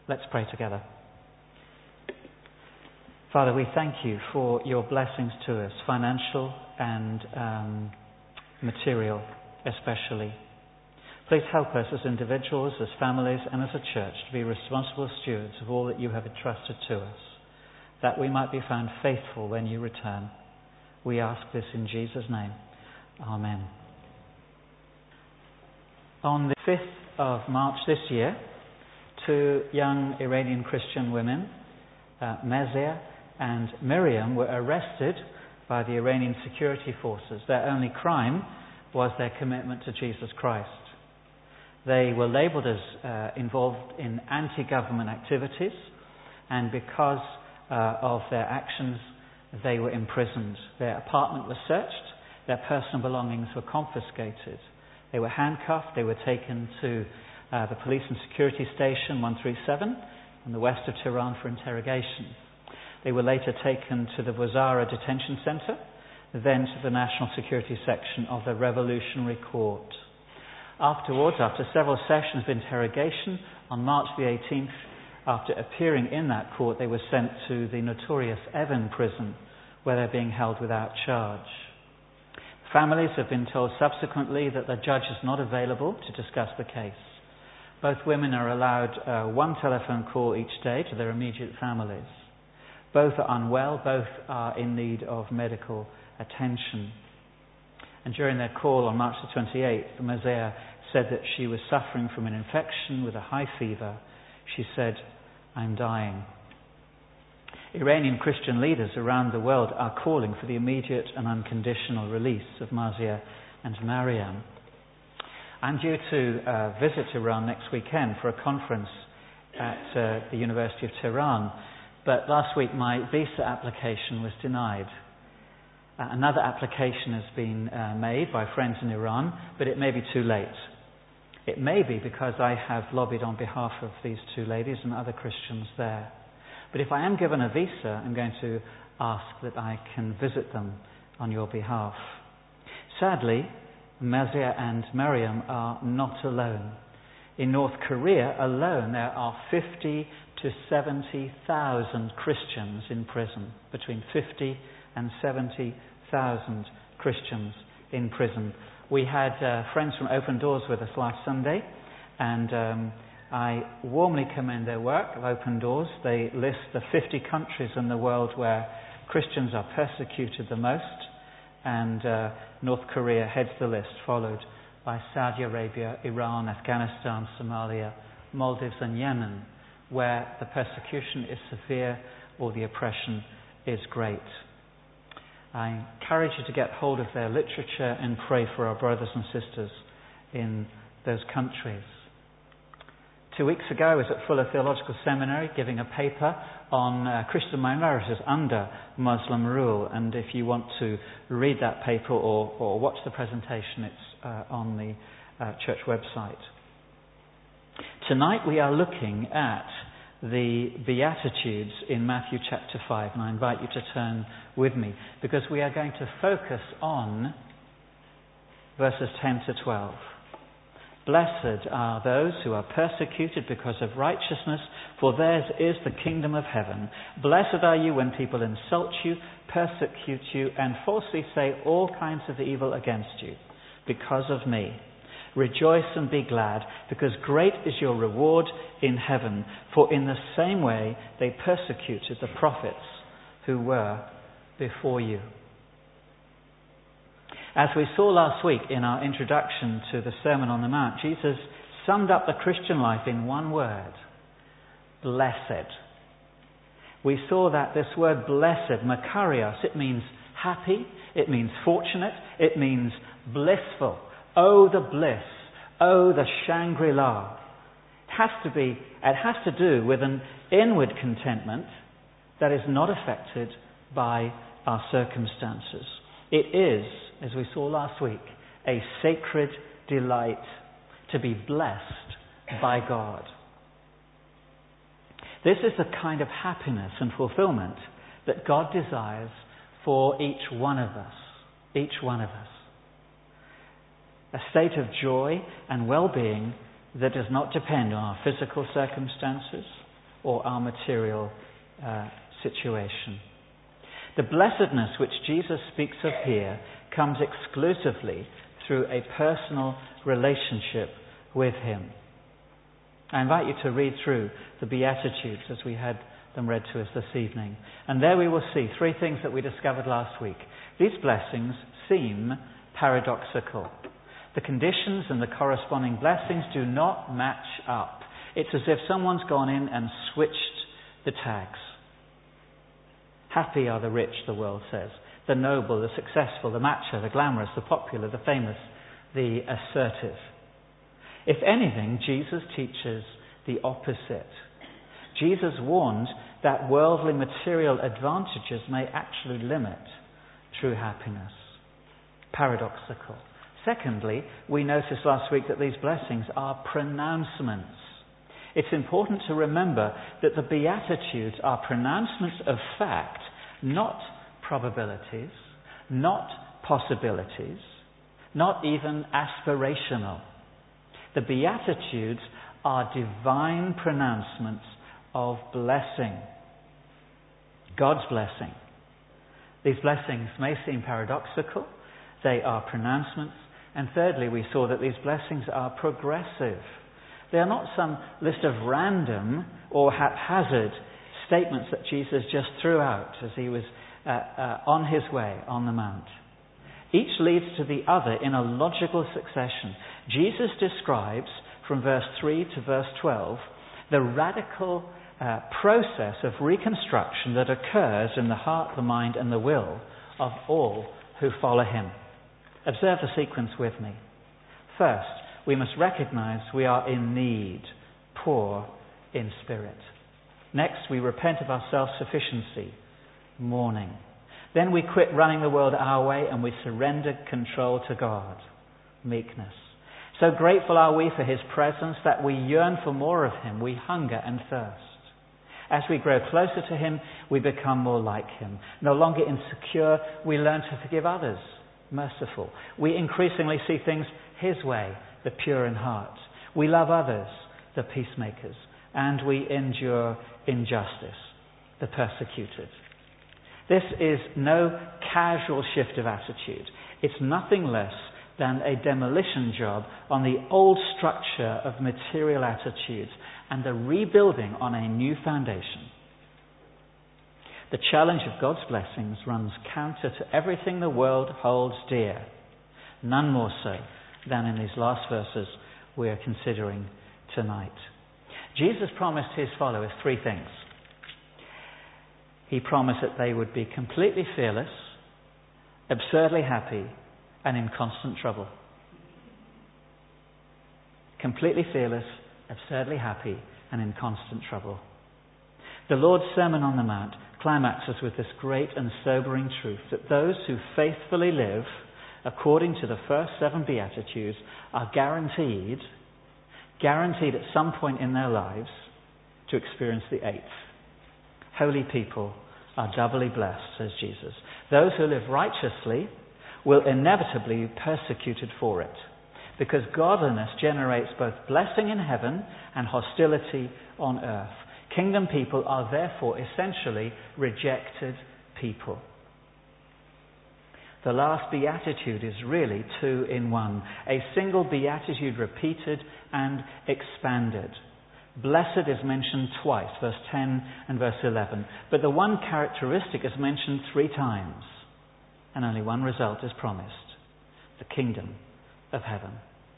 Let's pray together. Father, we thank you for your blessings to us, financial and material especially. Please help us as individuals, as families and as a church to be responsible stewards of all that you have entrusted to us, that we might be found faithful when you return. We ask this in Jesus' name. Amen. On the 5th of March this year, two young Iranian Christian women, Mazia and Miriam, were arrested by the Iranian security forces. Their only crime was their commitment to Jesus Christ. They were labelled as involved in anti-government activities, and because of their actions, they were imprisoned. Their apartment was searched, their personal belongings were confiscated. They were handcuffed, they were taken to the police and security station 137 in the west of Tehran for interrogation. They were later taken to the Wazara detention centre, then to the National Security Section of the Revolutionary Court. Afterwards, after several sessions of interrogation, on March the 18th, after appearing in that court, they were sent to the notorious Evin prison, where they're being held without charge. Families have been told subsequently that the judge is not available to discuss the case. Both women are allowed one telephone call each day to their immediate families. Both are unwell, both are in need of medical attention. And during their call on March the 28th, Mazia said that she was suffering from an infection with a high fever. She said, "I'm dying." Iranian Christian leaders around the world are calling for the immediate and unconditional release of Mazia and Miriam. I'm due to visit Iran next weekend for a conference at the University of Tehran, but last week my visa application was denied. Another application has been made by friends in Iran, but it may be too late. It may be because I have lobbied on behalf of these two ladies and other Christians there. But if I am given a visa, I'm going to ask that I can visit them on your behalf. Sadly, Mazia and Miriam are not alone. In North Korea alone, there are 50 to 70,000 Christians in prison. Between 50 and 70,000 Christians in prison. We had friends from Open Doors with us last Sunday, and I warmly commend their work of Open Doors. They list the 50 countries in the world where Christians are persecuted the most, and North Korea heads the list, followed by Saudi Arabia, Iran, Afghanistan, Somalia, Maldives and Yemen, where the persecution is severe or the oppression is great. I encourage you to get hold of their literature and pray for our brothers and sisters in those countries. 2 weeks ago, I was at Fuller Theological Seminary giving a paper on Christian minorities under Muslim rule. And if you want to read that paper or watch the presentation, it's on the church website. Tonight we are looking at the Beatitudes in Matthew chapter 5. And I invite you to turn with me, because we are going to focus on verses 10 to 12. Blessed are those who are persecuted because of righteousness, for theirs is the kingdom of heaven. Blessed are you when people insult you, persecute you, and falsely say all kinds of evil against you because of me. Rejoice and be glad, because great is your reward in heaven, for in the same way they persecuted the prophets who were before you. As we saw last week in our introduction to the Sermon on the Mount, Jesus summed up the Christian life in one word: blessed. We saw that this word blessed, makarios, it means happy, it means fortunate, it means blissful. Oh, the bliss. Oh, the Shangri-La. It has to do with an inward contentment that is not affected by our circumstances. It is, as we saw last week, a sacred delight to be blessed by God. This is the kind of happiness and fulfillment that God desires for each one of us. Each one of us. A state of joy and well-being that does not depend on our physical circumstances, or our material situation. The blessedness which Jesus speaks of here comes exclusively through a personal relationship with him. I invite you to read through the Beatitudes as we had them read to us this evening. And there we will see three things that we discovered last week. These blessings seem paradoxical. The conditions and the corresponding blessings do not match up. It's as if someone's gone in and switched the tags. Happy are the rich, the world says. The noble, the successful, the macho, the glamorous, the popular, the famous, the assertive. If anything, Jesus teaches the opposite. Jesus warned that worldly material advantages may actually limit true happiness. Paradoxical. Secondly, we noticed last week that these blessings are pronouncements. It's important to remember that the Beatitudes are pronouncements of fact, not probabilities, not possibilities, not even aspirational. The Beatitudes are divine pronouncements of blessing. God's blessing. These blessings may seem paradoxical. They are pronouncements. And thirdly, we saw that these blessings are progressive. They are not some list of random or haphazard statements that Jesus just threw out as he was on his way on the mount. Each leads to the other in a logical succession. Jesus describes, from verse 3 to verse 12, the radical process of reconstruction that occurs in the heart, the mind, and the will of all who follow him. Observe the sequence with me. First, we must recognize we are in need, poor in spirit. Next, we repent of our self-sufficiency, mourning. Then we quit running the world our way and we surrender control to God, meekness. So grateful are we for his presence that we yearn for more of him. We hunger and thirst. As we grow closer to him, we become more like him. No longer insecure, we learn to forgive others, merciful. We increasingly see things his way, the pure in heart. We love others, the peacemakers. And we endure injustice, the persecuted. This is no casual shift of attitude. It's nothing less than a demolition job on the old structure of material attitudes and a rebuilding on a new foundation. The challenge of God's blessings runs counter to everything the world holds dear, none more so than in these last verses we are considering tonight. Jesus promised his followers three things. He promised that they would be completely fearless, absurdly happy, and in constant trouble. Completely fearless, absurdly happy, and in constant trouble. The Lord's Sermon on the Mount climaxes with this great and sobering truth that those who faithfully live according to the first 7 Beatitudes are guaranteed at some point in their lives to experience the 8th. Holy people are doubly blessed, says Jesus. Those who live righteously will inevitably be persecuted for it, because godliness generates both blessing in heaven and hostility on earth. Kingdom people are therefore essentially rejected people. The last beatitude is really 2 in 1, a single beatitude repeated and expanded. Blessed is mentioned twice, verse 10 and verse 11, but the one characteristic is mentioned 3 times, and only one result is promised: the kingdom of heaven.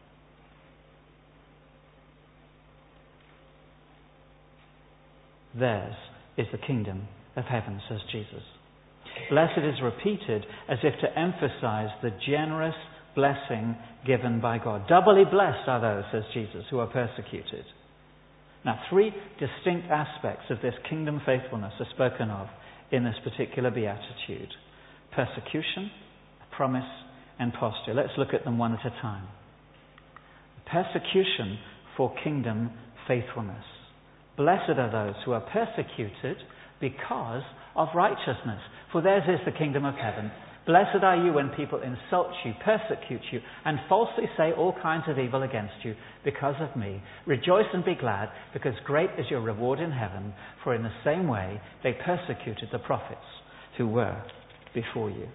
Theirs is the kingdom of heaven, says Jesus. Blessed is repeated as if to emphasize the generous blessing given by God. Doubly blessed are those, says Jesus, who are persecuted. Now, 3 distinct aspects of this kingdom faithfulness are spoken of in this particular beatitude: persecution, promise, and posture. Let's look at them one at a time. Persecution for kingdom faithfulness. Blessed are those who are persecuted because of righteousness, for theirs is the kingdom of heaven. Blessed are you when people insult you, persecute you, and falsely say all kinds of evil against you because of me. Rejoice and be glad, because great is your reward in heaven, for in the same way they persecuted the prophets who were before you.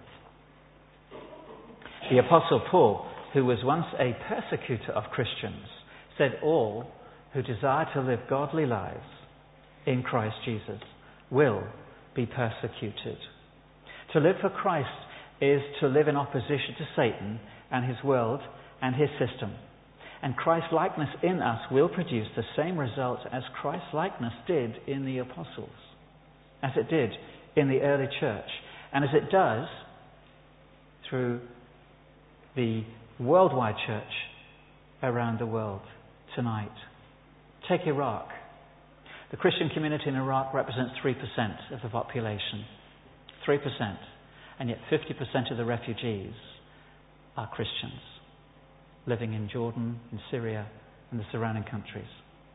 The Apostle Paul, who was once a persecutor of Christians, said all who desire to live godly lives in Christ Jesus will be persecuted. To live for Christ is to live in opposition to Satan and his world and his system. And Christ-likeness in us will produce the same results as Christ-likeness did in the apostles, as it did in the early church, and as it does through the worldwide church around the world tonight. Take Iraq. The Christian community in Iraq represents 3% of the population. 3%. And yet 50% of the refugees are Christians living in Jordan, in Syria, and the surrounding countries.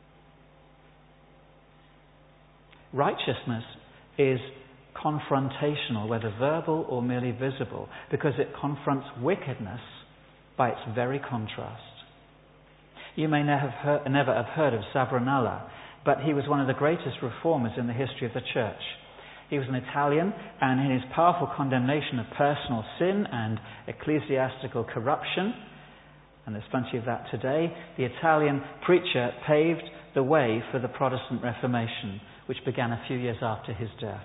Righteousness is confrontational, whether verbal or merely visible, because it confronts wickedness by its very contrast. You may never have heard of Savonarola, but he was one of the greatest reformers in the history of the church. He was an Italian, and in his powerful condemnation of personal sin and ecclesiastical corruption, and there's plenty of that today, the Italian preacher paved the way for the Protestant Reformation, which began a few years after his death.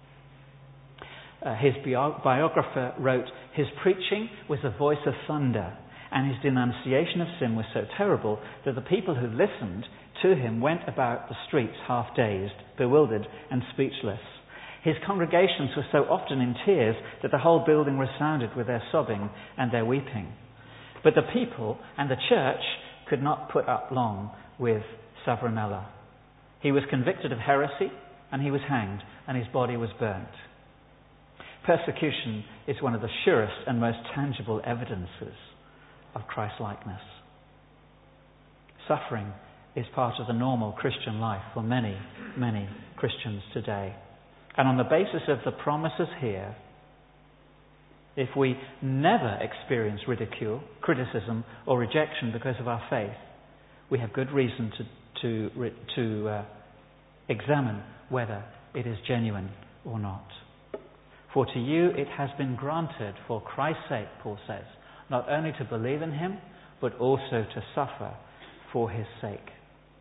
His biographer wrote, "His preaching was a voice of thunder, and his denunciation of sin was so terrible that the people who listened to him went about the streets half dazed, bewildered, and speechless. His congregations were so often in tears that the whole building resounded with their sobbing and their weeping. But the people and the church could not put up long with Savonarola. He was convicted of heresy, and he was hanged, and his body was burnt." Persecution is one of the surest and most tangible evidences of Christ-likeness. Suffering is part of the normal Christian life for many, many Christians today. And on the basis of the promises here, if we never experience ridicule, criticism, or rejection because of our faith, we have good reason to examine whether it is genuine or not. For to you it has been granted for Christ's sake, Paul says, not only to believe in him, but also to suffer for his sake.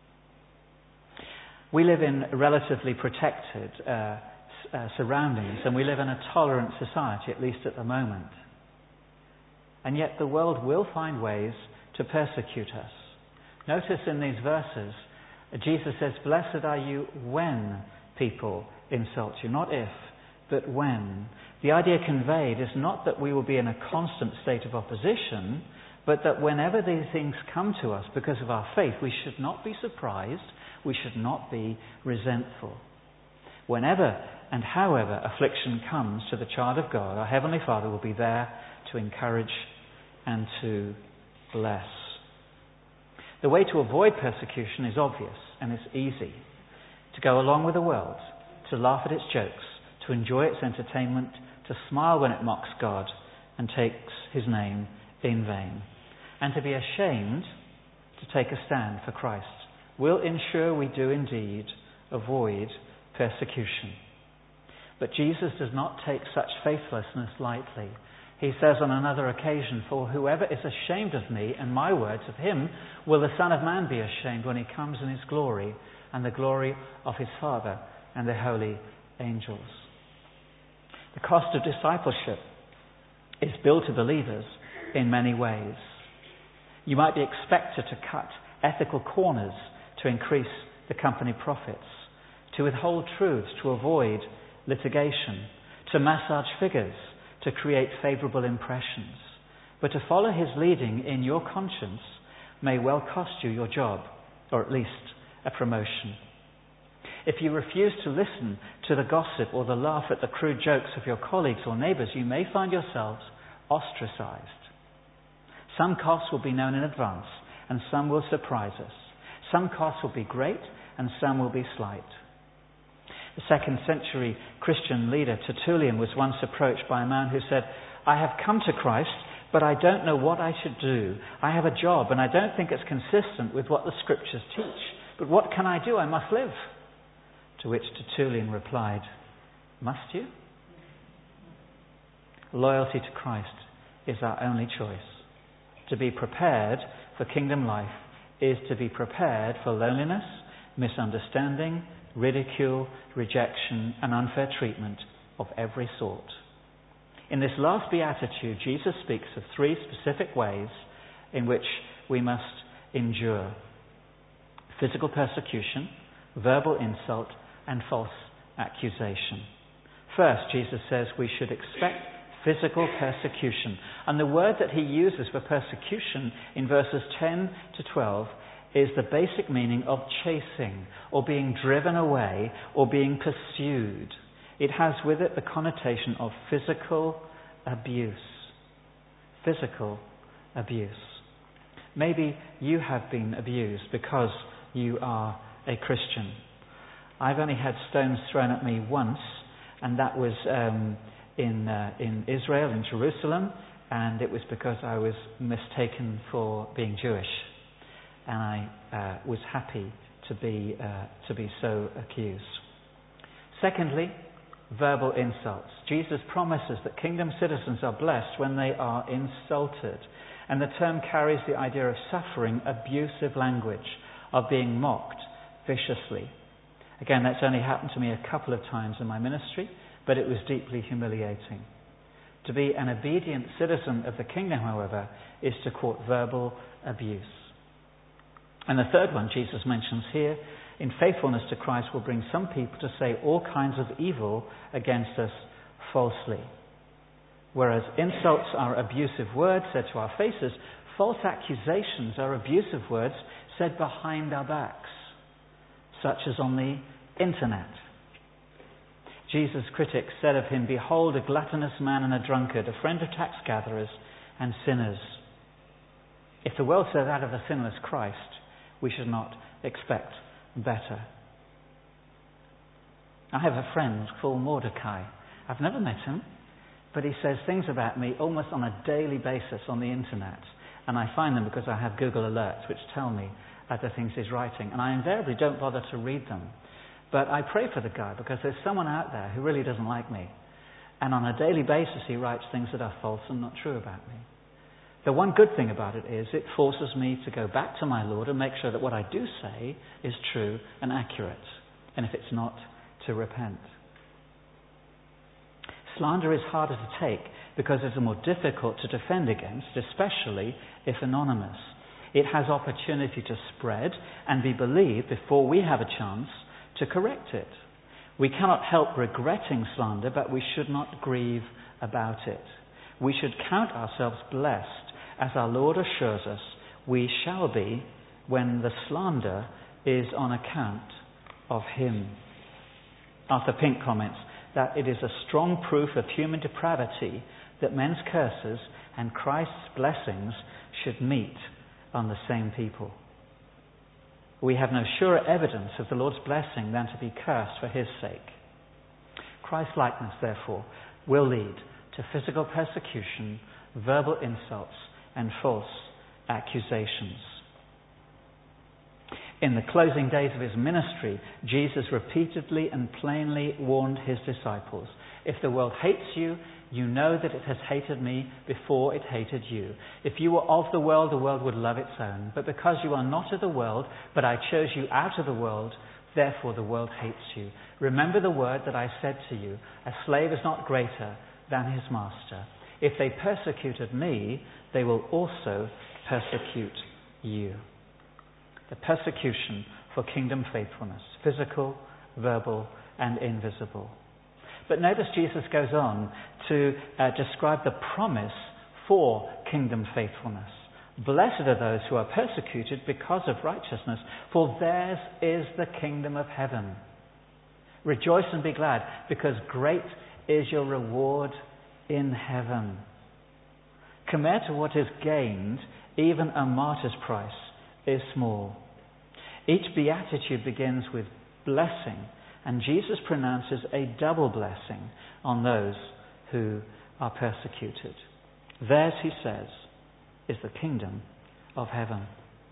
We live in relatively protected surroundings, and we live in a tolerant society, at least at the moment. And yet the world will find ways to persecute us. Notice in these verses, Jesus says, "Blessed are you when people insult you," not if, but when. The idea conveyed is not that we will be in a constant state of opposition, but that whenever these things come to us because of our faith, we should not be surprised, we should not be resentful. Whenever and however affliction comes to the child of God, our Heavenly Father will be there to encourage and to bless. The way to avoid persecution is obvious, and it's easy. To go along with the world, to laugh at its jokes, to enjoy its entertainment, to smile when it mocks God and takes his name in vain, and to be ashamed to take a stand for Christ will ensure we do indeed avoid persecution. But Jesus does not take such faithlessness lightly. He says on another occasion, "For whoever is ashamed of me and my words, of him will the Son of Man be ashamed when he comes in his glory and the glory of his Father and the holy angels." The cost of discipleship is billed to believers in many ways. You might be expected to cut ethical corners to increase the company profits, to withhold truths to avoid litigation, to massage figures to create favourable impressions. But to follow his leading in your conscience may well cost you your job, or at least a promotion. If you refuse to listen to the gossip or the laugh at the crude jokes of your colleagues or neighbours, you may find yourselves ostracised. Some costs will be known in advance, and some will surprise us. Some costs will be great, and some will be slight. The 2nd century Christian leader Tertullian was once approached by a man who said, I have come to Christ, but I don't know what I should do. I have a job, and I don't think it's consistent with what the Scriptures teach. But what can I do? I must live. To which Tertullian replied, must you? Loyalty to Christ is our only choice. To be prepared for kingdom life is to be prepared for loneliness, misunderstanding, ridicule, rejection, and unfair treatment of every sort. In this last beatitude, Jesus speaks of 3 specific ways in which we must endure: physical persecution, verbal insult, and false accusation. First, Jesus says we should expect physical persecution. And the word that he uses for persecution in verses 10 to 12 is the basic meaning of chasing, or being driven away, or being pursued. It has with it the connotation of physical abuse. Physical abuse. Maybe you have been abused because you are a Christian. I've only had stones thrown at me once, and that was in Israel, in Jerusalem, and it was because I was mistaken for being Jewish, and I was happy to be so accused. Secondly, verbal insults. Jesus promises that kingdom citizens are blessed when they are insulted, and the term carries the idea of suffering abusive language, of being mocked viciously. Again, that's only happened to me a couple of times in my ministry, but it was deeply humiliating. To be an obedient citizen of the kingdom, however, is to court verbal abuse. And the third one Jesus mentions here, in faithfulness to Christ, will bring some people to say all kinds of evil against us falsely. Whereas insults are abusive words said to our faces, false accusations are abusive words said behind our backs, such as on the internet. Jesus' critics said of him, behold, a gluttonous man and a drunkard, a friend of tax gatherers and sinners. If the world says that of a sinless Christ, we should not expect better. I have a friend called Mordecai. I've never met him, but he says things about me almost on a daily basis on the internet. And I find them because I have Google Alerts, which tell me the things he's writing. And I invariably don't bother to read them. But I pray for the guy because there's someone out there who really doesn't like me. And on a daily basis he writes things that are false and not true about me. The one good thing about it is it forces me to go back to my Lord and make sure that what I do say is true and accurate. And if it's not, to repent. Slander is harder to take because it's more difficult to defend against, especially if anonymous. It has opportunity to spread and be believed before we have a chance to correct it. We cannot help regretting slander, but we should not grieve about it. We should count ourselves blessed, as our Lord assures us we shall be when the slander is on account of him. Arthur Pink comments that it is a strong proof of human depravity that men's curses and Christ's blessings should meet on the same people. We have no surer evidence of the Lord's blessing than to be cursed for his sake. Christ-likeness, therefore, will lead to physical persecution, verbal insults, and false accusations. In the closing days of his ministry, Jesus repeatedly and plainly warned his disciples, if the world hates you, you know that it has hated me before it hated you. If you were of the world would love its own. But because you are not of the world, but I chose you out of the world, therefore the world hates you. Remember the word that I said to you, a slave is not greater than his master. If they persecuted me, they will also persecute you. The persecution for kingdom faithfulness, physical, verbal, and invisible. But notice Jesus goes on to describe the promise for kingdom faithfulness. Blessed are those who are persecuted because of righteousness, for theirs is the kingdom of heaven. Rejoice and be glad, because great is your reward in heaven. Compared to what is gained, even a martyr's price is small. Each beatitude begins with blessing, and Jesus pronounces a double blessing on those who are persecuted. Theirs, he says, is the kingdom of heaven.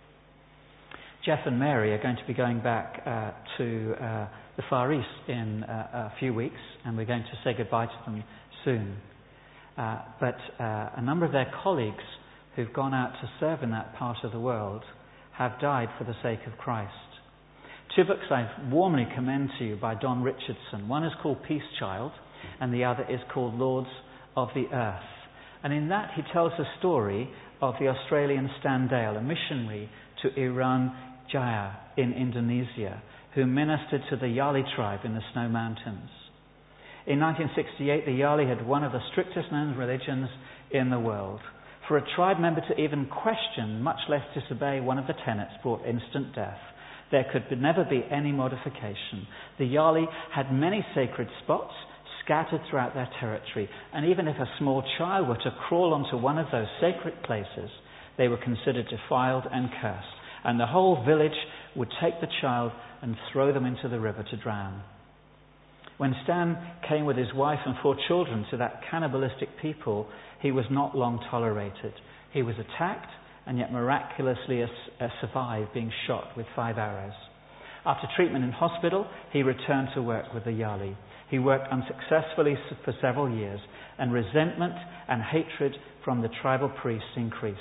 Jeff and Mary are going to be going back to the Far East in a few weeks, and we're going to say goodbye to them soon. But a number of their colleagues who've gone out to serve in that part of the world have died for the sake of Christ. Two books I warmly commend to you by Don Richardson. One is called Peace Child, and the other is called Lords of the Earth. And in that he tells the story of the Australian Stan Dale, a missionary to Iran Jaya in Indonesia, who ministered to the Yali tribe in the Snow Mountains. In 1968, the Yali had one of the strictest known religions in the world. For a tribe member to even question, much less disobey, one of the tenets brought instant death. There could never be any modification. The Yali had many sacred spots scattered throughout their territory, and even if a small child were to crawl onto one of those sacred places, they were considered defiled and cursed, and the whole village would take the child and throw them into the river to drown. When Stan came with his wife and 4 children to that cannibalistic people, he was not long tolerated. He was attacked and yet miraculously survived being shot with 5 arrows. After treatment in hospital, he returned to work with the Yali. He worked unsuccessfully for several years, and resentment and hatred from the tribal priests increased.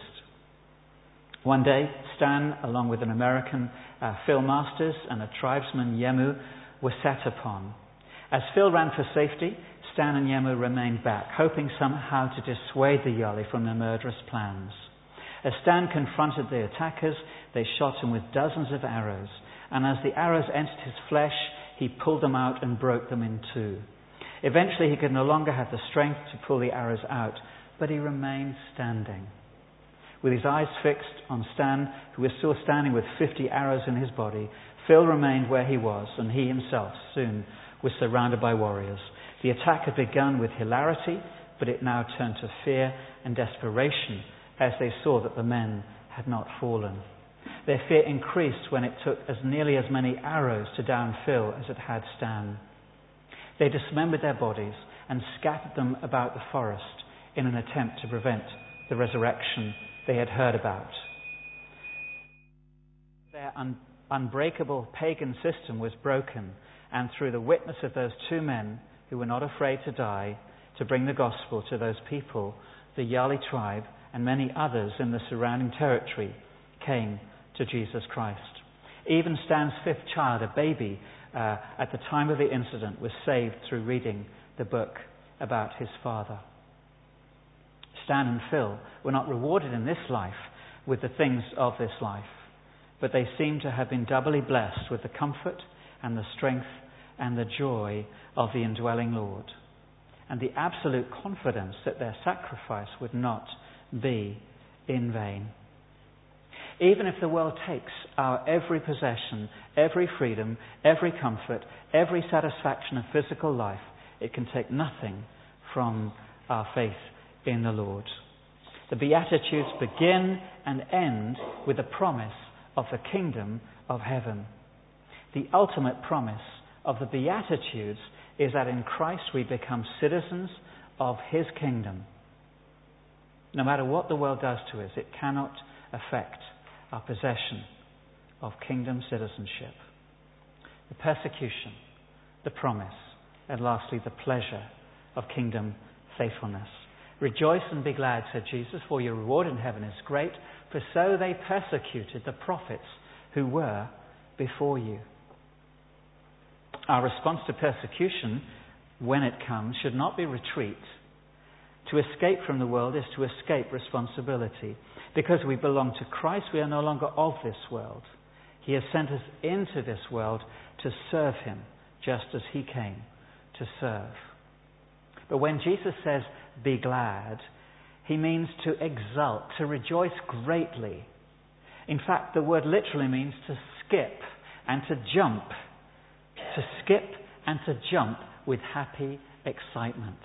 One day, Stan, along with an American Phil Masters and a tribesman, Yemu, were set upon. As Phil ran for safety, Stan and Yemu remained back, hoping somehow to dissuade the Yali from their murderous plans. As Stan confronted the attackers, they shot him with dozens of arrows, and as the arrows entered his flesh, he pulled them out and broke them in 2. Eventually, he could no longer have the strength to pull the arrows out, but he remained standing. With his eyes fixed on Stan, who was still standing with 50 arrows in his body, Phil remained where he was, and he himself soon was surrounded by warriors. The attack had begun with hilarity, but it now turned to fear and desperation as they saw that the men had not fallen. Their fear increased when it took as nearly as many arrows to down Phil as it had Stan. They dismembered their bodies and scattered them about the forest in an attempt to prevent the resurrection they had heard about. Their unbreakable pagan system was broken, and through the witness of those 2 men who were not afraid to die to bring the gospel to those people, the Yali tribe and many others in the surrounding territory came to Jesus Christ. Even Stan's 5th child, a baby, at the time of the incident, was saved through reading the book about his father. Stan and Phil were not rewarded in this life with the things of this life, but they seem to have been doubly blessed with the comfort and the strength and the joy of the indwelling Lord, and the absolute confidence that their sacrifice would not be in vain. Even if the world takes our every possession, every freedom, every comfort, every satisfaction of physical life, it can take nothing from our faith in the Lord. The Beatitudes begin and end with the promise of the kingdom of heaven. The ultimate promise of the Beatitudes is that in Christ we become citizens of His kingdom. No matter what the world does to us, it cannot affect our possession of kingdom citizenship. The persecution, the promise, and lastly the pleasure of kingdom faithfulness. Rejoice and be glad, said Jesus, for your reward in heaven is great, for so they persecuted the prophets who were before you. Our response to persecution, when it comes, should not be retreat. To escape from the world is to escape responsibility. Because we belong to Christ, we are no longer of this world. He has sent us into this world to serve Him, just as He came to serve. But when Jesus says, be glad, He means to exult, to rejoice greatly. In fact, the word literally means to skip and to jump. To skip and to jump with happy excitement.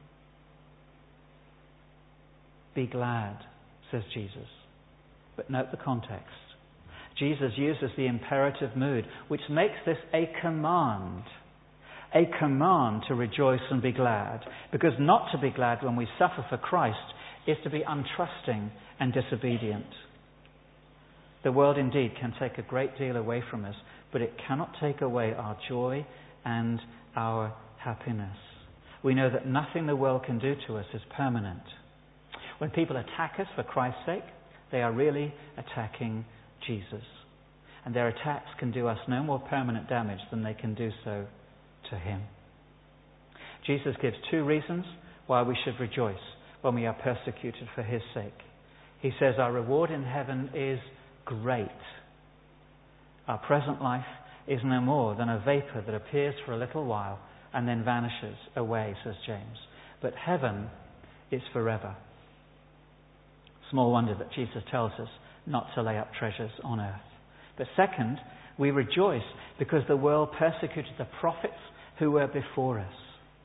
Be glad, says Jesus. But note the context. Jesus uses the imperative mood, which makes this a command. a command to rejoice and be glad, because not to be glad when we suffer for Christ is to be untrusting and disobedient. The world indeed can take a great deal away from us, but it cannot take away our joy and our happiness. We know that nothing the world can do to us is permanent. When people attack us for Christ's sake, they are really attacking Jesus. And their attacks can do us no more permanent damage than they can do so to him. Jesus gives 2 reasons why we should rejoice when we are persecuted for his sake. He says our reward in heaven is great. Our present life is no more than a vapor that appears for a little while and then vanishes away, says James. But heaven is forever. Small wonder that Jesus tells us not to lay up treasures on earth. But second, we rejoice because the world persecuted the prophets who were before us.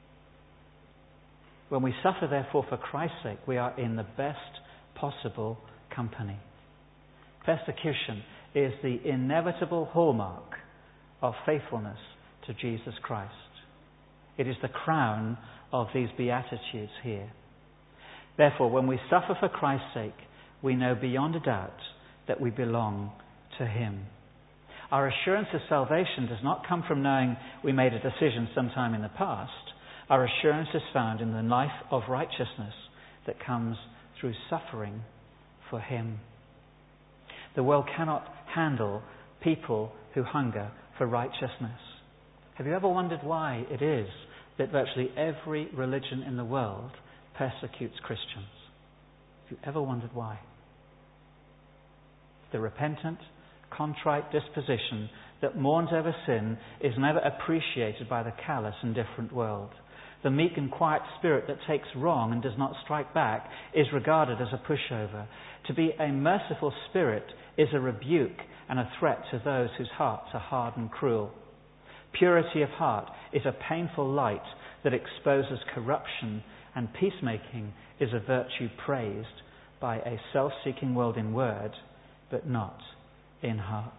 When we suffer, therefore, for Christ's sake, we are in the best possible company. Persecution is the inevitable hallmark of faithfulness to Jesus Christ. It is the crown of these Beatitudes here. Therefore, when we suffer for Christ's sake, we know beyond a doubt that we belong to him. Our assurance of salvation does not come from knowing we made a decision sometime in the past. Our assurance is found in the life of righteousness that comes through suffering for him. The world cannot handle people who hunger for righteousness. Have you ever wondered why it is that virtually every religion in the world persecutes Christians? Have you ever wondered why? The repentant, contrite disposition that mourns over sin is never appreciated by the callous and indifferent world. The meek and quiet spirit that takes wrong and does not strike back is regarded as a pushover. To be a merciful spirit is a rebuke and a threat to those whose hearts are hard and cruel. Purity of heart is a painful light that exposes corruption, and peacemaking is a virtue praised by a self-seeking world in word, but not in heart.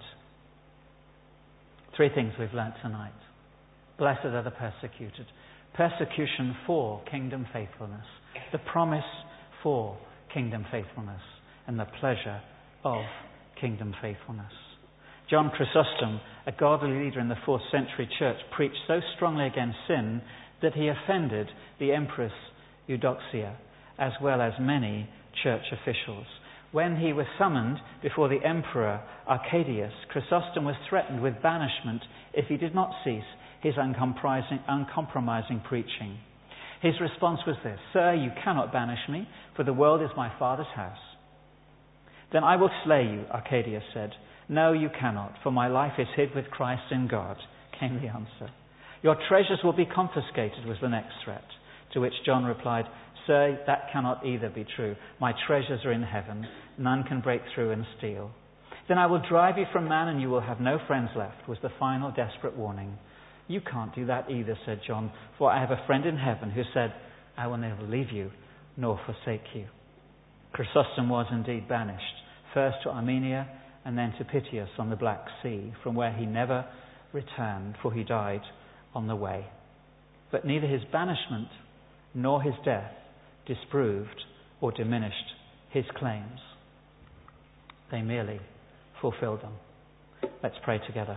3 things we've learnt tonight. Blessed are the persecuted. Persecution for kingdom faithfulness. The promise for kingdom faithfulness. And the pleasure of kingdom faithfulness. John Chrysostom, a godly leader in the 4th century church, preached so strongly against sin that he offended the Empress Eudoxia, as well as many church officials. When he was summoned before the Emperor Arcadius, Chrysostom was threatened with banishment if he did not cease his uncompromising preaching. His response was this: "Sir, you cannot banish me, for the world is my Father's house." "Then I will slay you," Arcadius said. "No, you cannot, for my life is hid with Christ in God," came the answer. "Your treasures will be confiscated," was the next threat, to which John replied, "Sir, that cannot either be true. My treasures are in heaven. None can break through and steal." "Then I will drive you from man and you will have no friends left," was the final desperate warning. "You can't do that either," said John, "for I have a friend in heaven who said, 'I will never leave you nor forsake you.'" Chrysostom was indeed banished, first to Armenia and then to Piteus on the Black Sea, from where he never returned, for he died on the way. But neither his banishment nor his death disproved or diminished his claims. They merely fulfilled them. Let's pray together.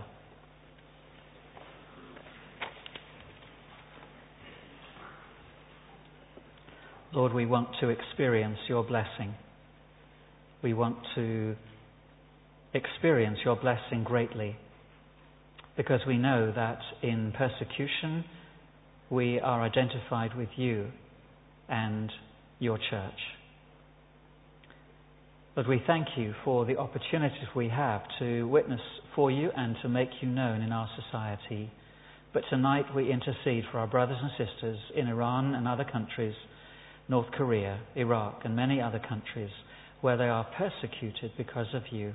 Lord, we want to experience your blessing. We want to experience your blessing greatly, because we know that in persecution we are identified with you and your church. Lord, we thank you for the opportunities we have to witness for you and to make you known in our society. But tonight we intercede for our brothers and sisters in Iran and other countries, North Korea, Iraq and many other countries where they are persecuted because of you.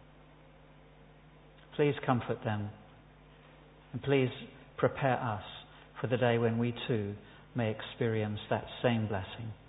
Please comfort them, and please prepare us for the day when we too may experience that same blessing.